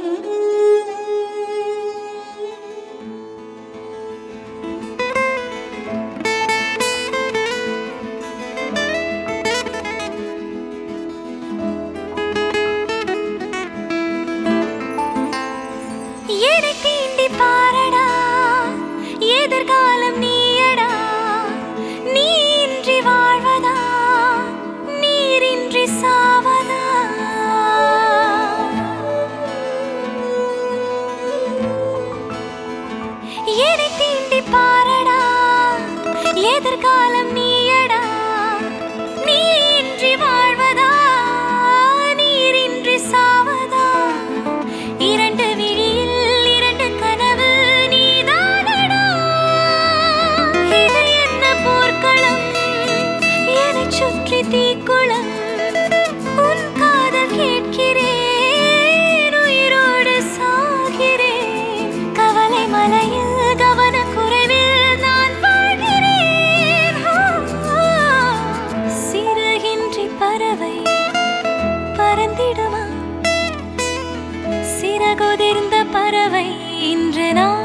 பாரடா எதிர்காலம் நீயடா நீன்றி வாழ்வதா நீரின்றி சாவதா என்னை தீண்டி பாரடா எதிர்காலம் நீயடா நீன்றி வாழ்வதா நீரின்றி சாவதா இரண்டு சுற்றி தீக்குளம் உன் காதல் கேட்கிறேன் உயிரோடு சாகிறேன் கவலை மலையில் கவன குறைவில் நான் வாழ்கிறேன் சிறகின்றி பறவை பறந்திடுமா சிறகுதிர்ந்த பறவை இன்று நான்